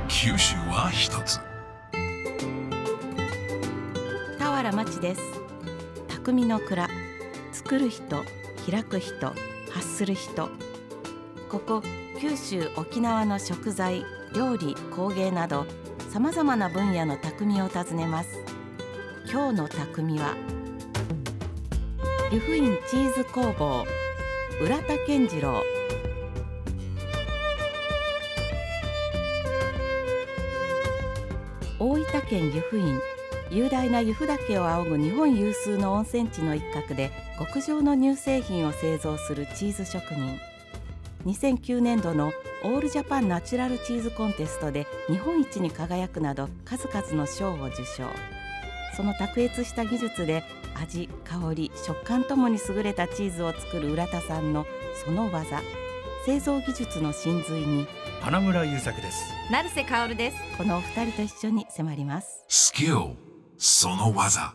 九州は一つ。 田原町です。匠の蔵、作る人、開く人、発する人。ここ九州沖縄の食材、料理、工芸などさまざまな分野の匠を訪ねます。今日の匠は湯布院チーズ工房浦田健次郎。大分県湯布院、雄大な由布岳を仰ぐ日本有数の温泉地の一角で極上の乳製品を製造するチーズ職人。2009年度のオールジャパンナチュラルチーズコンテストで日本一に輝くなど数々の賞を受賞。その卓越した技術で味、香り、食感ともに優れたチーズを作る浦田さんのその技、製造技術の真髄に花村優作です。 成瀬香です。 このお二人と一緒に迫ります。 スキル、その技。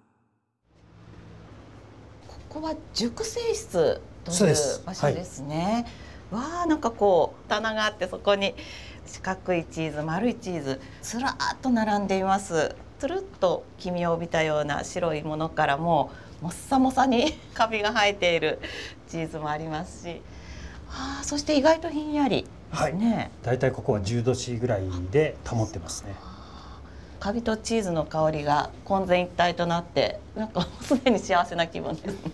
ここは熟成室という場所ですね。わあ、なんかこう棚があって、そこに四角いチーズ、丸いチーズずらーっと並んでいます。つるっと黄身を帯びたような白いものからもっさもさにカビが生えているチーズもありますし、そして意外とひんやりですね。 だいたいここは10度 C ぐらいで保ってますね。 カビとチーズの香りが混然一体となって、なんかすでに幸せな気分ですね。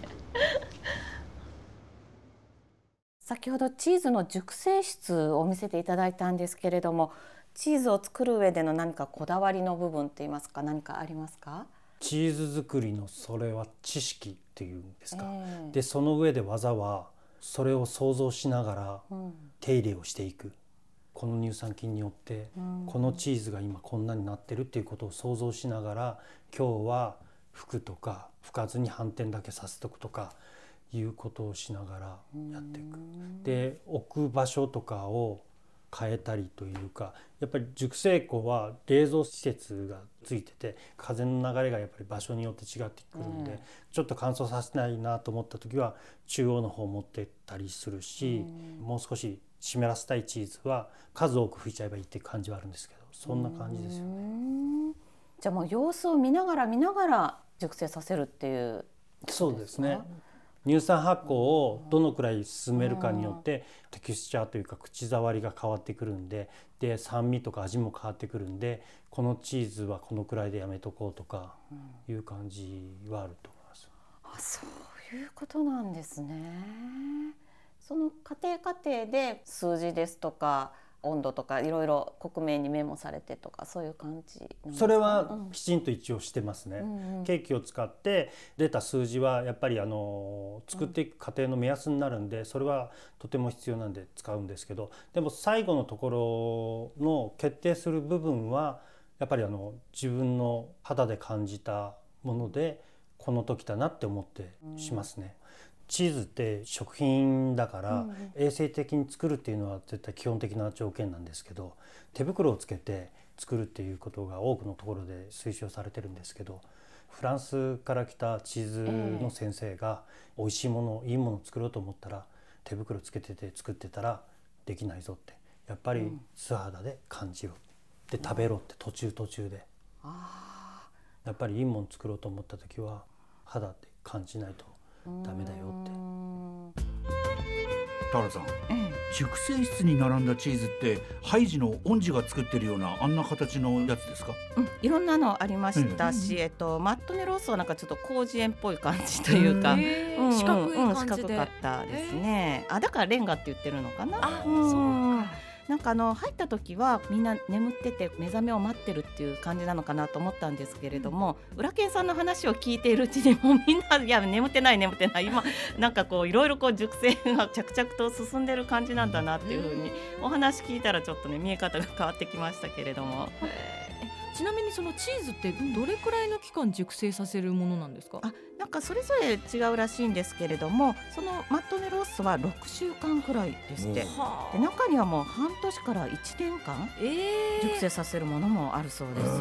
先ほどチーズの熟成室を見せていただいたんですけれども、チーズを作る上での何かこだわりの部分って言いますか、何かありますか？ チーズ作りのそれは知識っていうんですか、でその上で技はそれを想像しながら手入れをしていく、この乳酸菌によってこのチーズが今こんなになってるっていうことを想像しながら、今日は拭くとか拭かずに反転だけさせとくとかいうことをしながらやっていく。で置く場所とかを変えたりというか、やっぱり熟成庫は冷蔵施設がついてて、風の流れがやっぱり場所によって違ってくるんで、ちょっと乾燥させないなと思った時は中央の方持ってったりするし、もう少し湿らせたいチーズは数多く拭いちゃえばいいっていう感じはあるんですけど、そんな感じですよね。 じゃあもう様子を見ながら熟成させるっていう。 そうですね。乳酸発酵をどのくらい進めるかによってテクスチャーというか口触りが変わってくるんで、酸味とか味も変わってくるんで、このチーズはこのくらいでやめとこうとかいう感じはあると思います。 そういうことなんですね。その家庭で数字ですとか温度とかいろいろ克明にメモされてとか、そういう感じなんですか？ それはきちんと一応してますね。ケーキを使って出た数字はやっぱり作っていく過程の目安になるんで、それはとても必要なんで使うんですけど、でも最後のところの決定する部分はやっぱり自分の肌で感じたものでこの時だなって思ってしますね。チーズって食品だから、衛生的に作るっていうのは絶対基本的な条件なんですけど、手袋をつけて作るっていうことが多くのところで推奨されてるんですけど、フランスから来たチーズの先生が美味しいもの、いいものを作ろうと思ったら手袋つけてて作ってたらできないぞって、やっぱり素肌で感じろで食べろって途中で、やっぱりいいもの作ろうと思った時は肌で感じないとダメだよって。 田原さん、熟成室に並んだチーズってハイジの恩師が作ってるようなあんな形のやつですか？ いろんなのありましたし、マットネロースはなんかちょっと広辞苑っぽい感じというか、 四角い感じで、 四角かったですね。だからレンガって言ってるのかな。 そうか。 なんか入った時はみんな眠ってて目覚めを待ってるっていう感じなのかなと思ったんですけれども、浦健さんの話を聞いているうちにもうみんないや眠ってない今なんかこういろいろこう熟成が着々と進んでる感じなんだなっていうふうにお話聞いたらちょっとね見え方が変わってきましたけれども。 ちなみにそのチーズってどれくらいの期間熟成させるものなんですか？ なんかそれぞれ違うらしいんですけれども、そのマットネロッソは6週間くらいですって。で中にはもう半年から1年間熟成させるものもあるそうです。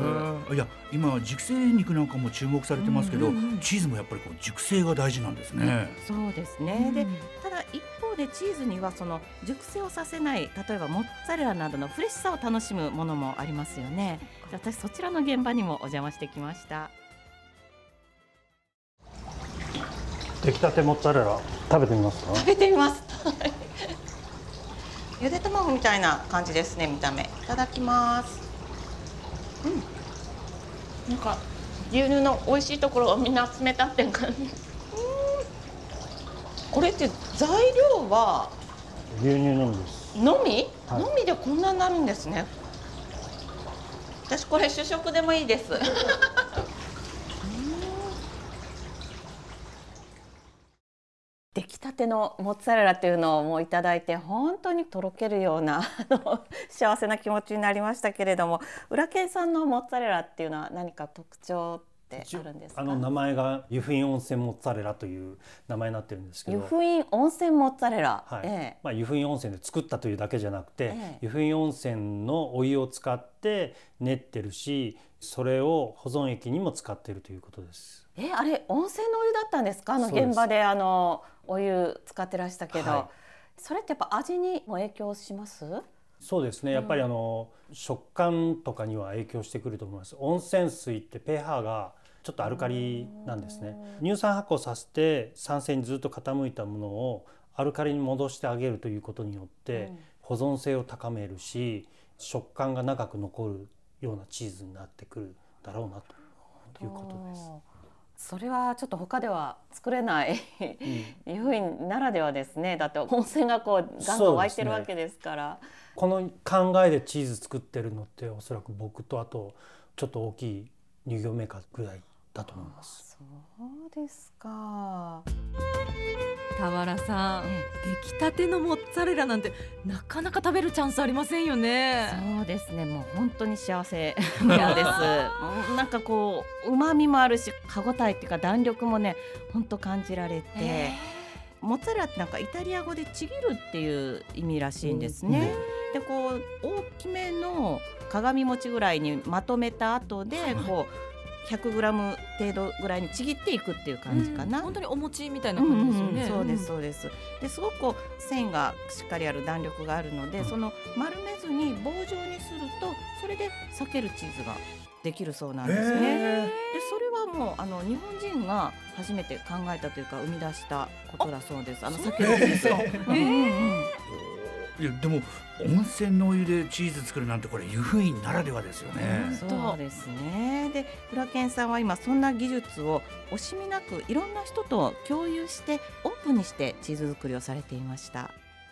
いや今熟成肉なんかも注目されてますけど、チーズもやっぱりこう熟成が大事なんですね。 そうですね。でただ一方でチーズにはその熟成をさせない例えばモッツァレラなどのフレッシュさを楽しむものもありますよね。私そちらの現場にもお邪魔してきました。 出来たてモッツァレラ食べてみますか？ 食べてみますゆで卵みたいな感じですね、見た目。いただきます。なんか牛乳の美味しいところをみんな集めたっていう感じ。これって材料は牛乳のみです。 のみ、 はい、 のみでこんなになるんですね。私これ主食でもいいです出来たてのモッツァレラっていうのをもういただいて本当にとろけるような幸せな気持ちになりましたけれども、浦健さんのモッツァレラっていうのは何か特徴ってあるんですか？ 名前が湯布院温泉モッツァレラという名前になってるんですけど、 湯布院温泉モッツァレラ、 湯布院温泉で作ったというだけじゃなくて、湯布院温泉のお湯を使って練ってるし、それを保存液にも使っているということです。 あれ温泉のお湯だったんですか？現場でお湯使ってらしたけど、それってやっぱ味にも影響します？ そうですね、やっぱり食感とかには影響してくると思います。温泉水って pH がちょっとアルカリなんですね。乳酸発酵させて酸性にずっと傾いたものをアルカリに戻してあげるということによって保存性を高めるし、食感が長く残るようなチーズになってくるだろうなということです。 それはちょっと他では作れない湯布院ならではですね。だって温泉がこうガンガン湧いてるわけですから。 この考えでチーズ作ってるのっておそらく僕とあとちょっと大きい乳業メーカーぐらいだと思います。 そうですか。 田原さん、出来たてのモッツァレラなんてなかなか食べるチャンスありませんよね。 そうですね、もう本当に幸せなんですなんかこう旨味もあるし、歯ごたえっていうか弾力もね本当感じられて、モッツァレラってなんかイタリア語でちぎるっていう意味らしいんですね。でこう大きめの鏡餅ぐらいにまとめた後でこう100g 程度ぐらいにちぎっていくっていう感じかな。 本当にお餅みたいな感じですよね。 そうですそうです。ですごくこう繊維がしっかりある弾力があるので、その丸めずに棒状にするとそれで裂けるチーズができるそうなんですね。でそれはもう日本人が初めて考えたというか生み出したことだそうです。裂けるチーズを。 いやでも温泉のお湯でチーズ作るなんてこれ湯布院ならではですよね。 そうですね。で浦健さんは今そんな技術を惜しみなくいろんな人と共有してオープンにしてチーズ作りをされていました。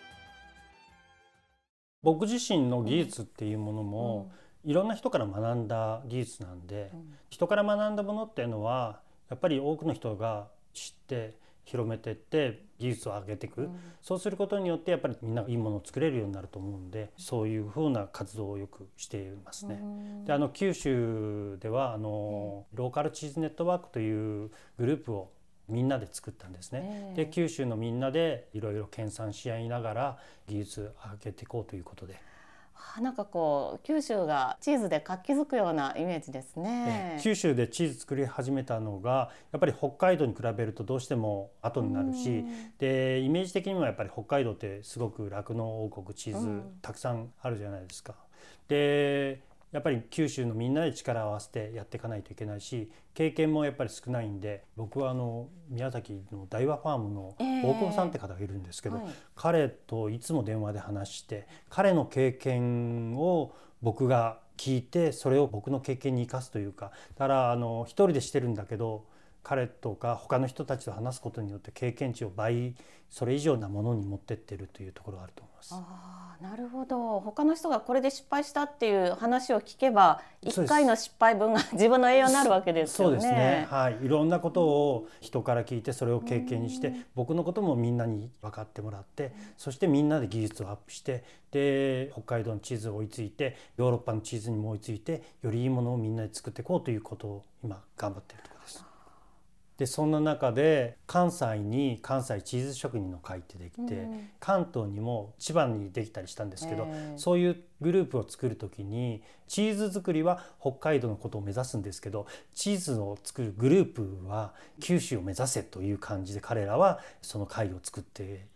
僕自身の技術っていうものも、いろんな人から学んだ技術なんで、人から学んだものっていうのはやっぱり多くの人が知って広めていって技術を上げていく、そうすることによってやっぱりみんながいいものを作れるようになると思うんで、そういうふうな活動をよくしていますね。で九州ではローカルチーズネットワークというグループをみんなで作ったんですね。で九州のみんなでいろいろ研鑽し合いながら技術を上げていこうということで、 なんかこう九州がチーズで活気づくようなイメージですね。 九州でチーズ作り始めたのがやっぱり北海道に比べるとどうしても後になるし、でイメージ的にもやっぱり北海道ってすごく酪農王国、チーズたくさんあるじゃないですか。でやっぱり九州のみんなで力を合わせてやっていかないといけないし、経験もやっぱり少ないんで、僕は宮崎の大和ファームの大久保さんって方がいるんですけど、彼といつも電話で話して、彼の経験を僕が聞いてそれを僕の経験に生かすというか、だから一人でしてるんだけど彼とか他の人たちと話すことによって経験値を倍それ以上なものに持ってってるというところがあると思います。 なるほど。他の人がこれで失敗したっていう話を聞けば1回の失敗分が自分の栄養になるわけですよね。 そうですね、はい、いろんなことを人から聞いてそれを経験にして、僕のこともみんなに分かってもらって、そしてみんなで技術をアップして、で北海道のチーズを追いついてヨーロッパのチーズにも追いついて、よりいいものをみんなで作っていこうということを今頑張っているところです。でそんな中で関西に関西チーズ職人の会ってできて、関東にも千葉にできたりしたんですけど、そういうグループを作る時にチーズ作りは北海道のことを目指すんですけど、チーズを作るグループは九州を目指せという感じで彼らはその会を作ってい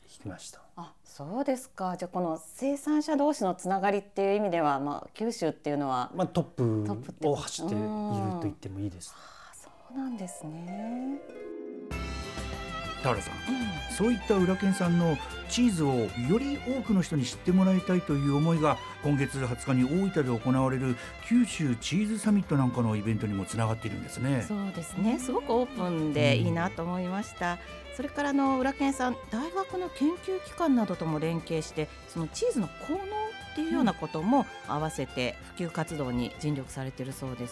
きました。 あ、そうですか。じゃあこの生産者同士のつながりっていう意味では、九州っていうのは、 トップトップってを走っていると言ってもいいです。 そうなんですね。 田原さん、そういった浦健さんのチーズをより多くの人に知ってもらいたいという思いが今月20日に大分で行われる九州チーズサミットなんかのイベントにもつながっているんですね。 そうですね、すごくオープンでいいなと思いました。それから浦健さん、大学の研究機関などとも連携して、そのチーズの効能っていうようなことも合わせて普及活動に尽力されているそうです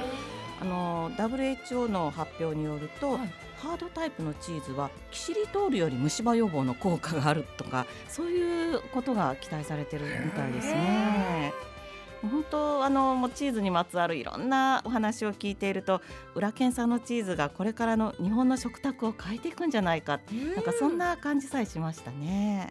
。WHO の発表によると、ハードタイプのチーズはキシリトールより虫歯予防の効果があるとか、そういうことが期待されてるみたいですね。本当もうチーズにまつわるいろんなお話を聞いていると、浦健さんのチーズがこれからの日本の食卓を変えていくんじゃないか、なんかそんな感じさえしましたね。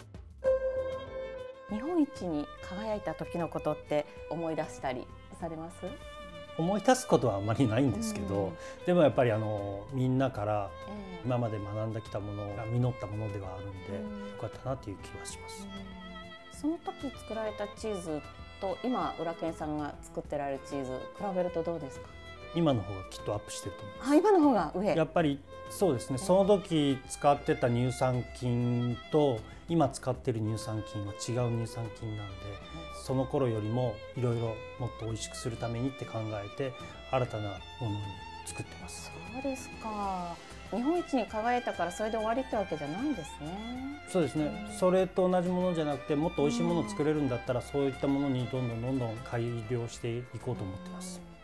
日本一に輝いた時のことって思い出したりされます？ 思い出すことはあまりないんですけど、でもやっぱりみんなから今まで学んできたものが実ったものではあるんで、よかったなという気はします。 その時作られたチーズと今浦健さんが作ってられるチーズ比べるとどうですか？ 今の方がきっとアップしてると思います。 今の方が上。 やっぱりそうですね、その時使ってた乳酸菌と今使ってる乳酸菌は違う乳酸菌なんで、その頃よりもいろいろもっと美味しくするためにって考えて新たなものに作ってます。 そうですか。日本一に輝いたからそれで終わりってわけじゃないんですね。 そうですね、それと同じものじゃなくて、もっと美味しいものを作れるんだったら、そういったものにどんどん改良していこうと思ってます。